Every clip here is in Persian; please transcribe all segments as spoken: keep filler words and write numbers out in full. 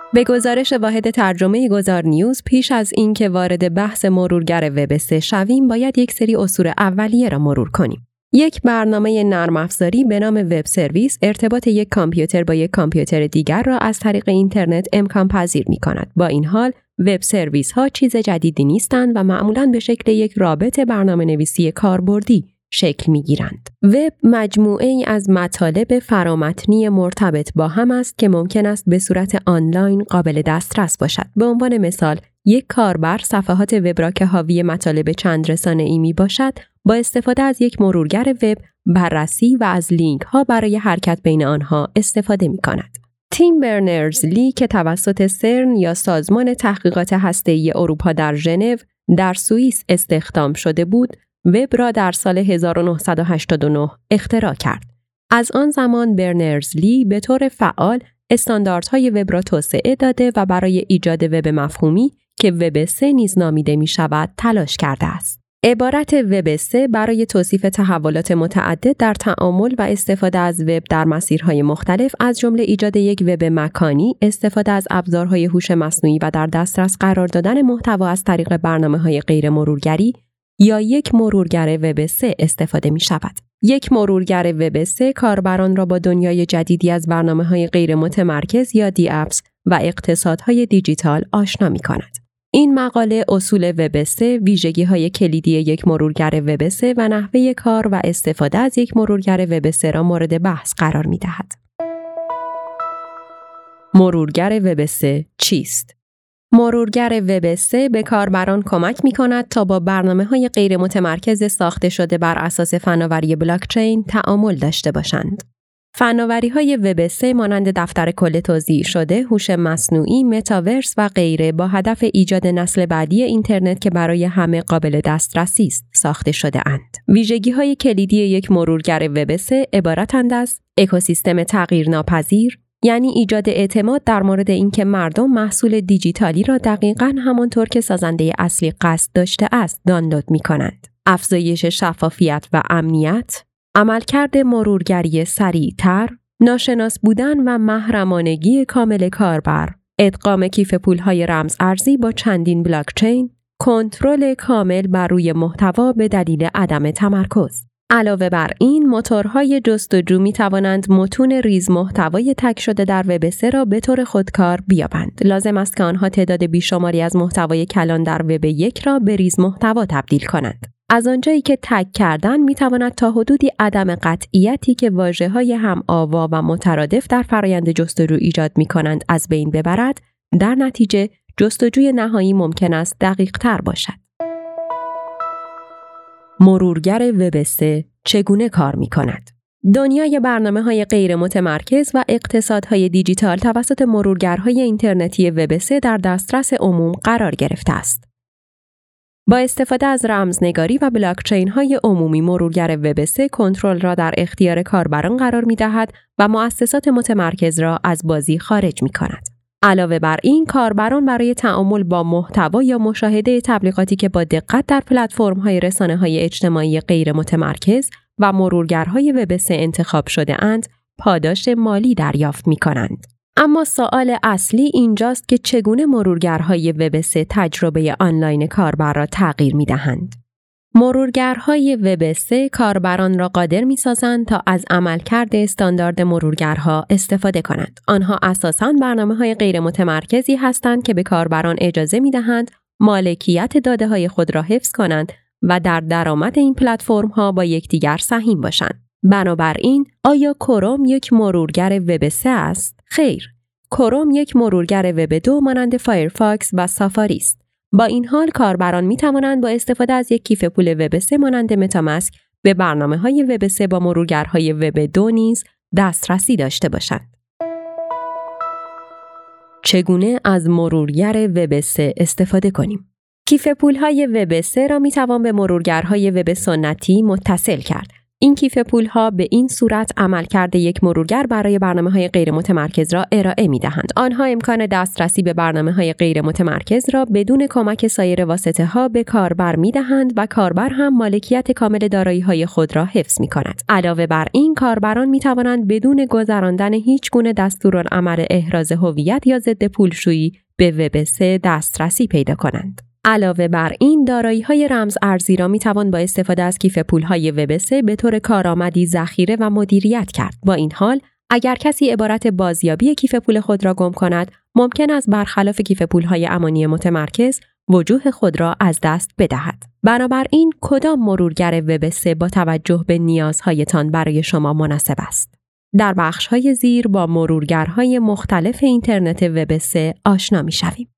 به گزارش واحد ترجمه گذار نیوز، پیش از اینکه وارد بحث مرورگر وب سه شویم، باید یک سری اصول اولیه را مرور کنیم. یک برنامه نرم افزاری به نام وب سرویس ارتباط یک کامپیوتر با یک کامپیوتر دیگر را از طریق اینترنت امکان پذیر می کند. با این حال، وب سرویس ها چیز جدیدی نیستند و معمولاً به شکل یک رابط برنامه نویسی کاربردی شکل می گیرند. وب مجموعه ای از مطالب فرامتنی مرتبط با هم است که ممکن است به صورت آنلاین قابل دسترس باشد. به عنوان مثال، یک کاربر صفحات وب را که حاوی مطالب چند رسانه‌ای می باشد، با استفاده از یک مرورگر وب بررسی و از لینک ها برای حرکت بین آنها استفاده می کند. تیم برنرز-لی که توسط سرن یا سازمان تحقیقات هسته‌ای اروپا در ژنو در سوئیس استخدام شده بود، وب را در سال هزار و نهصد و هشتاد و نه اختراع کرد. از آن زمان برنرز-لی به طور فعال استانداردهای وب را توسعه داده و برای ایجاد وب مفهومی که وب سه نیز نامیده می شود تلاش کرده است. عبارت وب سه برای توصیف تحولات متعدد در تعامل و استفاده از وب در مسیرهای مختلف، از جمله ایجاد یک وب مکانی، استفاده از ابزارهای هوش مصنوعی و در دسترس قرار دادن محتوا از طریق برنامه‌های غیر مرورگری یا یک مرورگر وب سه استفاده می شود. یک مرورگر وب سه کاربران را با دنیای جدیدی از برنامه‌های غیر متمرکز یا دی اپس و اقتصادهای دیجیتال آشنا می کند. این مقاله اصول وب سه، ویژگی‌های کلیدی یک مرورگر وب سه و نحوه کار و استفاده از یک مرورگر وب سه را مورد بحث قرار می‌دهد. مرورگر وب سه چیست؟ مرورگر وب سه به کاربران کمک می‌کند تا با برنامه‌های غیر متمرکز ساخته شده بر اساس فناوری بلاکچین تعامل داشته باشند. فناوری‌های وب سه مانند دفتر کل توزیع شده، هوش مصنوعی، متاورس و غیره با هدف ایجاد نسل بعدی اینترنت که برای همه قابل دسترسی است ساخته شده اند. ویژگی‌های کلیدی یک مرورگر وب سه عبارتند از اکوسیستم تغییر ناپذیر، یعنی ایجاد اعتماد در مورد اینکه مردم محصول دیجیتالی را دقیقاً همانطور که سازنده اصلی قصد داشته است دانلود می‌کنند. افزایش شفافیت و امنیت، عملکرد مرورگری سریع‌تر، ناشناس بودن و محرمانگی کامل کاربر، ادغام کیف پول‌های رمز ارزی با چندین بلاکچین، کنترل کامل بر روی محتوا به دلیل عدم تمرکز. علاوه بر این، موتورهای جستجو می توانند متون ریز محتوای تگ شده در وب سه را به طور خودکار بیابند. لازم است که آنها تعداد بیشماری از محتوای کلان در وب یک را به ریز محتوا تبدیل کنند. از آنجایی که تگ کردن می تواند تا حدودی عدم قطعیتی که واژه‌های هم آوا و مترادف در فرایند جستجو ایجاد می کنند از بین ببرد، در نتیجه جستجوی نهایی ممکن است دقیق تر باشد. مرورگر وب سه چگونه کار می کند؟ دنیای برنامه‌های غیر متمرکز و اقتصادهای دیجیتال توسط مرورگرهای اینترنتی وب سه در دسترس عموم قرار گرفته است. با استفاده از رمزنگاری و بلاکچین‌های عمومی، مرورگر وب سه کنترل را در اختیار کاربران قرار می‌دهد و مؤسسات متمرکز را از بازی خارج می‌کند. علاوه بر این، کاربران برای تعامل با محتوا یا مشاهده تبلیغاتی که با دقت در پلتفرم‌های رسانه‌های اجتماعی غیر متمرکز و مرورگرهای وب سه انتخاب شده اند، پاداش مالی دریافت می‌کنند. اما سوال اصلی اینجاست که چگونه مرورگرهای وب سه تجربه آنلاین کاربر را تغییر می‌دهند. مرورگرهای وب سه کاربران را قادر می‌سازند تا از عملکرد استاندارد مرورگرها استفاده کنند. آنها اساساً برنامه‌های غیر متمرکزی هستند که به کاربران اجازه می‌دهند مالکیت داده‌های خود را حفظ کنند و در درآمد این پلتفرم‌ها با یکدیگر سهیم باشند. بنابراین، آیا کروم یک مرورگر وب سه است؟ خیر. کروم یک مرورگر وب دو مانند فایرفاکس و سافاری است. با این حال، کاربران می توانند با استفاده از یک کیف پول وب سه مانند متاماسک به برنامه‌های وب سه با مرورگرهای وب دو نیز دسترسی داشته باشند. چگونه از مرورگر وب سه استفاده کنیم؟ کیف پول‌های وب سه را می توان به مرورگرهای وب سنتی متصل کرد. این کیف پول‌ها به این صورت عملکرد یک مرورگر برای برنامه‌های غیر متمرکز را ارائه می‌دهند. آنها امکان دسترسی به برنامه‌های غیر متمرکز را بدون کمک سایر واسطه‌ها به کاربر می‌دهند و کاربر هم مالکیت کامل دارایی‌های خود را حفظ می‌کند. علاوه بر این، کاربران می‌توانند بدون گذراندن هیچ گونه دستورالعمل احراز هویت یا ضد پولشویی به وب سه دسترسی پیدا کنند. علاوه بر این، دارایی‌های رمز ارزی را می‌توان با استفاده از کیف پول‌های وب سه به طور کارآمدی ذخیره و مدیریت کرد. با این حال، اگر کسی عبارت بازیابی کیف پول خود را گم کند، ممکن است برخلاف کیف پول‌های امانی متمرکز، وجوه خود را از دست بدهد. بنابراین، کدام مرورگر وب سه با توجه به نیازهایتان برای شما مناسب است؟ در بخش‌های زیر با مرورگرهای مختلف اینترنت وب سه آشنا می‌شویم.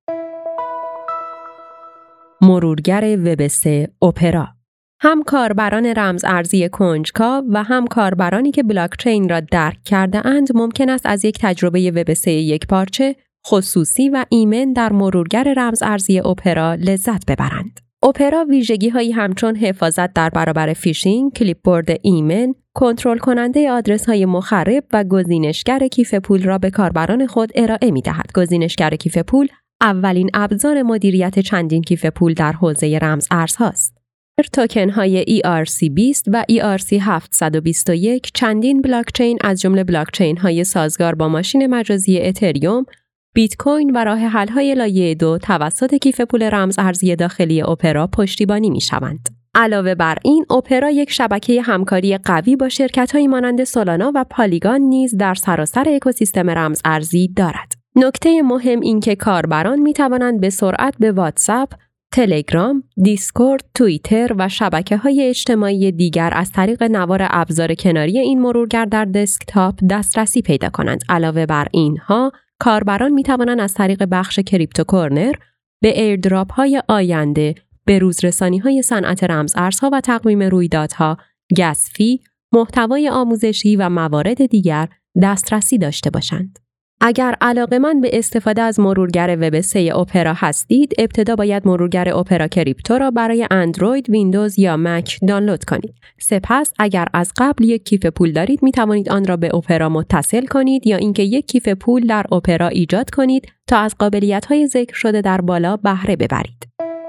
مرورگر وب سه اپرا. هم کاربران رمز ارزی کنجکاو و هم کاربرانی که بلاکچین را درک کرده اند ممکن است از یک تجربه وب سه یک پارچه، خصوصی و ایمن در مرورگر رمز ارزی اپرا لذت ببرند. اپرا ویژگی‌هایی همچون حفاظت در برابر فیشینگ، کلیپبورد ایمن، کنترل کننده آدرس‌های مخرب و گزینشگر کیف پول را به کاربران خود ارائه می‌دهد. گزینشگر کیف پول اولین ابزار مدیریت چندین کیف پول در حوزه رمز ارز هاست. توکن های ای آر سی بیست و ای آر سی هفتصد و بیست و یک چندین بلاکچین از جمله بلاکچین های سازگار با ماشین مجازی اتریوم، بیت کوین و راه حل های لایه دو توسط کیف پول رمز ارزی داخلی اپرا پشتیبانی می شوند. علاوه بر این، اپرا یک شبکه همکاری قوی با شرکت‌هایی مانند سولانا و پالیگان نیز در سراسر اکوسیستم رمز ارزی دارد. نکته مهم این که کاربران می توانند به سرعت به واتساپ، تلگرام، دیسکورد، توییتر و شبکه‌های اجتماعی دیگر از طریق نوار ابزار کناری این مرورگر در دسکتاپ دسترسی پیدا کنند. علاوه بر اینها، کاربران می توانند از طریق بخش کریپتو کورنر به ایردراپ‌های آینده، به روزرسانی‌های صنعت رمز ارزها و تقویم رویدادها، گس فی، محتوای آموزشی و موارد دیگر دسترسی داشته باشند. اگر علاقه‌مند به استفاده از مرورگر وب سه اپرا هستید، ابتدا باید مرورگر اپرا کریپتو را برای اندروید، ویندوز یا مک دانلود کنید. سپس اگر از قبل یک کیف پول دارید، می توانید آن را به اپرا متصل کنید یا اینکه یک کیف پول در اپرا ایجاد کنید تا از قابلیت‌های ذکر شده در بالا بهره ببرید.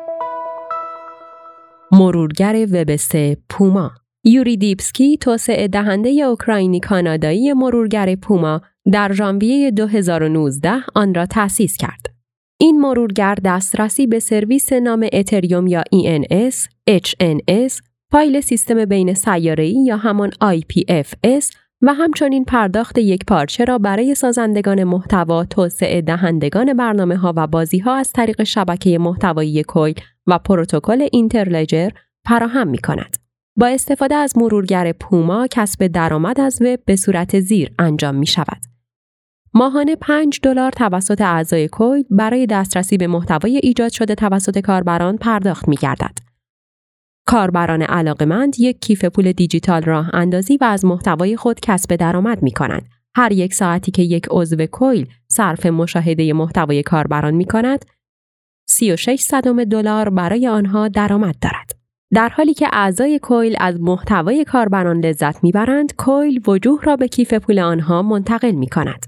مرورگر وب سه پوما. یوری دیپسکی، توسعه دهنده اوکراینی کانادایی مرورگر پوما، در ژانویه دو هزار و نوزده آن را تأسیس کرد. این مرورگر دسترسی به سرویس نام اتریوم یا ای ان اس، اچ ان اس، فایل سیستم بین سیاره‌ای یا همان آی پی اف اس و همچنین پرداخت یک پارچه را برای سازندگان محتوا، توسعه دهندگان برنامه‌ها و بازی‌ها از طریق شبکه محتوایی کویل و پروتکل اینترلجر فراهم می‌کند. با استفاده از مرورگر پوما، کسب درآمد از وب به صورت زیر انجام می‌شود. ماهانه پنج دلار توسط اعضای کویل برای دسترسی به محتوای ایجاد شده توسط کاربران پرداخت می‌گردد. کاربران علاقه‌مند یک کیف پول دیجیتال راه اندازی و از محتوای خود کسب درآمد می‌کنند. هر یک ساعتی که یک عضو کویل صرف مشاهده محتوای کاربران می‌کند، سی و شش صدم دلار برای آنها درآمد دارد. در حالی که اعضای کویل از محتوای کاربران لذت می‌برند، کویل وجوه را به کیف پول آنها منتقل می‌کند.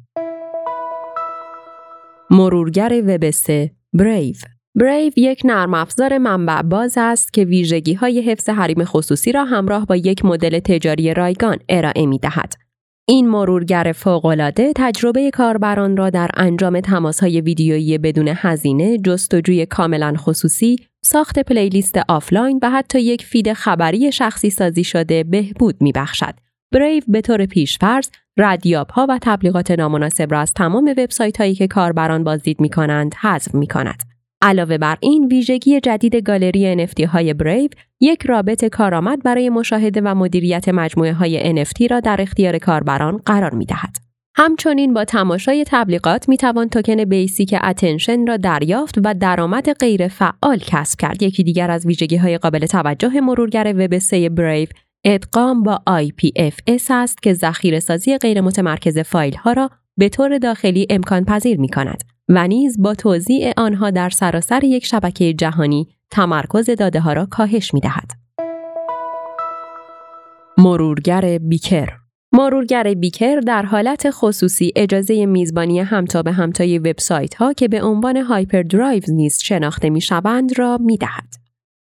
مرورگر وب سه بریو. بریو یک نرم افزار منبع باز است که ویژگی‌های حفظ حریم خصوصی را همراه با یک مدل تجاری رایگان ارائه می‌دهد. این مرورگر فوق‌العاده تجربه کاربران را در انجام تماس‌های ویدیویی بدون هزینه، جستجوی کاملاً خصوصی، ساخت پلیلیست آفلاین و حتی یک فید خبری شخصی سازی شده بهبود می‌بخشد. بریو به طور پیش‌فرض ردیاب‌ها و تبلیغات نامناسب را از تمام وبسایت‌هایی که کاربران بازدید می‌کنند حذف می‌کند. علاوه بر این، ویژگی جدید گالری ان اف تی های بریو یک رابط کارآمد برای مشاهده و مدیریت مجموعه‌های ان اف تی را در اختیار کاربران قرار می‌دهد. همچنین با تماشای تبلیغات می‌توان توکن بیسیک اتنشن را دریافت و درآمد غیر فعال کسب کرد. یکی دیگر از ویژگی‌های قابل توجه مرورگر وب سه بریو ادغام با آی پی اف اس است که ذخیره‌سازی غیر متمرکز فایل‌ها را به طور داخلی امکان پذیر می‌کند و نیز با توزیع آنها در سراسر یک شبکه جهانی تمرکز داده‌ها را کاهش می‌دهد. مرورگر بیکر. مرورگر بیکر در حالت خصوصی اجازه میزبانی همتا به همتای وبسایت ها که به عنوان هایپردرایوز نیز شناخته می شوند را می دهد.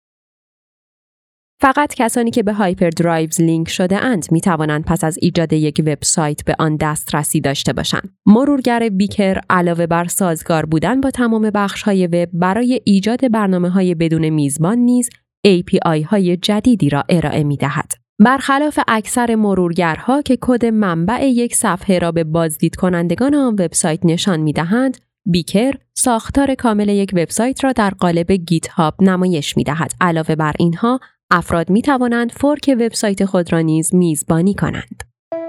فقط کسانی که به هایپردرایوز لینک شده اند می توانند پس از ایجاد یک وبسایت به آن دسترسی داشته باشند. مرورگر بیکر علاوه بر سازگار بودن با تمام بخش های وب برای ایجاد برنامه های بدون میزبان نیز ای پی آی های جدیدی را ارائه می دهد. برخلاف اکثر مرورگرها که کد منبع یک صفحه را به بازدید کنندگان آن وبسایت نشان می دهند، بیکر ساختار کامل یک وبسایت را در قالب گیت هاب نمایش می دهد. علاوه بر اینها، افراد می توانند فورک وبسایت خود را نیز میزبانی کنند.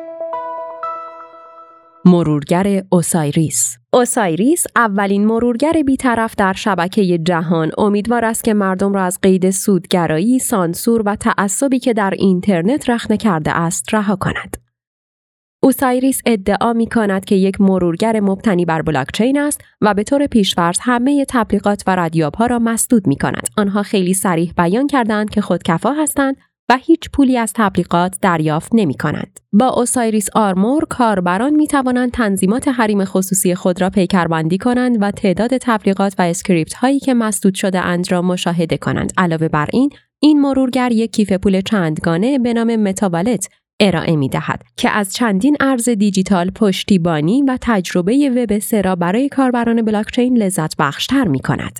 مرورگر اوسایریس. اوسایریس اولین مرورگر بی‌طرف در شبکه جهان امیدوار است که مردم را از قید سودگرایی، سانسور و تعصبی که در اینترنت رخنه کرده است رها کند. اوسایریس ادعا می کند که یک مرورگر مبتنی بر بلاکچین است و به طور پیش‌فرض همه تبلیغات و ردیاب‌ها را مسدود می کند. آنها خیلی صریح بیان کردند که خودکفا هستند و هیچ پولی از تبلیغات دریافت نمی کنند. با اوسایریس آرمور کاربران می توانند تنظیمات حریم خصوصی خود را پیکربندی کنند و تعداد تبلیغات و اسکریپت هایی که مسدود شده اند را مشاهده کنند. علاوه بر این، این مرورگر یک کیف پول چندگانه به نام متاوالت ارائه می دهد که از چندین ارز دیجیتال پشتیبانی و تجربه وب سه را برای کاربران بلاکچین لذت بخشتر می کند.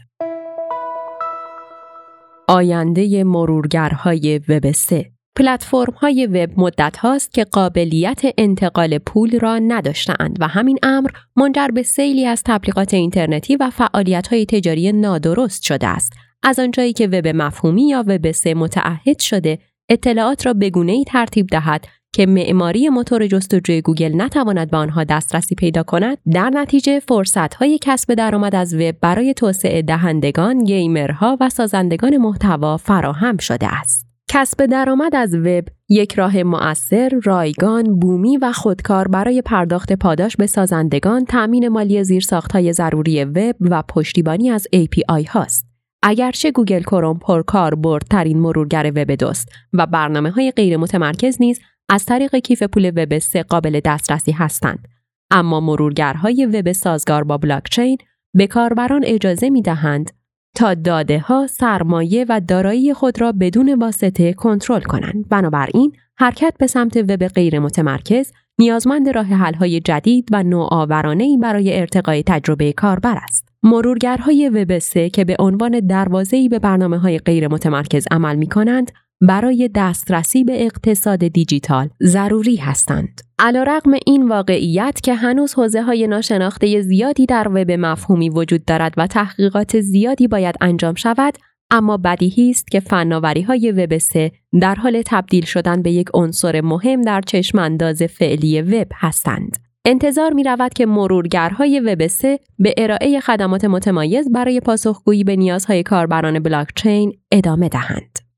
آینده مرورگرهای وب سه. پلتفرم‌های وب مدت هاست که قابلیت انتقال پول را نداشته‌اند و همین امر منجر به سیلی از تبلیغات اینترنتی و فعالیت‌های تجاری نادرست شده است. از آنجایی که وب مفهومی یا وب سه متعهد شده اطلاعات را به گونه‌ای ترتیب دهد که معماری موتور جستجوی گوگل نتواند به آنها دسترسی پیدا کند، در نتیجه فرصت‌های کسب درآمد از وب برای توسعه دهندگان، گیمرها و سازندگان محتوا فراهم شده است. کسب درآمد از وب یک راه مؤثر، رایگان، بومی و خودکار برای پرداخت پاداش به سازندگان، تأمین مالی زیرساخت‌های ضروری وب و پشتیبانی از ای پی آی هاست. اگرچه گوگل کروم پرکاربردترین مرورگر وب دوست و برنامه‌های غیر متمرکز نیز از طریق کیف پول وب سه قابل دسترسی هستند، اما مرورگرهای وب سازگار با بلاکچین به کاربران اجازه می‌دهند تا داده‌ها، سرمایه و دارایی خود را بدون واسطه کنترل کنند. بنابراین حرکت به سمت وب غیر متمرکز نیازمند راه حل‌های جدید و نوآورانه‌ای برای ارتقای تجربه کاربر است. مرورگرهای وب سه که به عنوان دروازه‌ای به برنامه‌های غیر متمرکز عمل می‌کنند، برای دسترسی به اقتصاد دیجیتال ضروری هستند. علیرغم این واقعیت که هنوز حوزه‌های ناشناخته زیادی در وب مفهومی وجود دارد و تحقیقات زیادی باید انجام شود، اما بدیهی است که فناوری‌های وب سه در حال تبدیل شدن به یک عنصر مهم در چشم‌انداز فعلی وب هستند. انتظار می‌رود که مرورگرهای وب سه به ارائه خدمات متمایز برای پاسخگویی به نیازهای کاربران بلاکچین ادامه دهند.